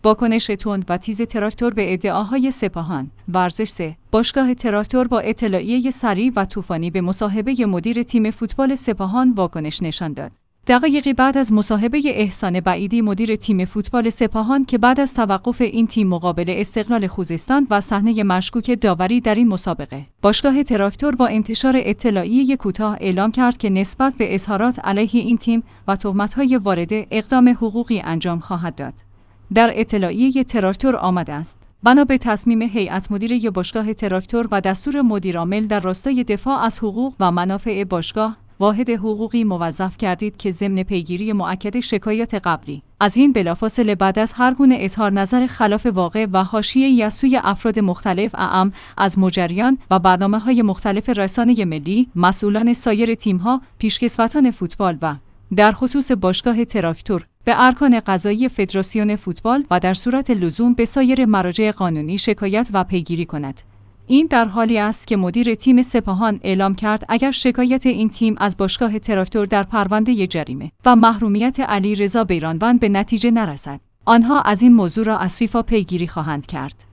واکنش تند و تیز تراکتور به ادعاهای سپاهان. ورزش 3. باشگاه تراکتور با اطلاعیه سریع و طوفانی به مصاحبه مدیر تیم فوتبال سپاهان واکنش نشان داد. دقایقی بعد از مصاحبه احسان بعیدی مدیر تیم فوتبال سپاهان که بعد از توقف این تیم مقابل استقلال خوزستان و صحنه مشکوک داوری در این مسابقه، باشگاه تراکتور با انتشار اطلاعیه کوتاه اعلام کرد که نسبت به اظهارات علیه این تیم و تهمت‌های وارده اقدام حقوقی انجام خواهد داد. در اطلاعیه تراکتور آمده است: بنا به تصمیم هیئت مدیره باشگاه تراکتور و دستور مدیرعامل در راستای دفاع از حقوق و منافع باشگاه، واحد حقوقی موظف کردید که ضمن پیگیری مؤکد شکایات قبلی از این بلافاصله بعد از هر گونه اظهار نظر خلاف واقع و حاشیه‌ای از سوی افراد مختلف اعم از مجریان و برنامه‌های مختلف رسانه ملی، مسئولان سایر تیم‌ها، پیشکسوتان فوتبال و در خصوص باشگاه تراکتور به ارکان قضایی فدراسیون فوتبال و در صورت لزوم به سایر مراجع قانونی شکایت و پیگیری کند. این در حالی است که مدیر تیم سپاهان اعلام کرد اگر شکایت این تیم از باشگاه تراکتور در پرونده جریمه و محرومیت علیرضا بیرانوند به نتیجه نرسد، آنها از این موضوع را از فیفا پیگیری خواهند کرد.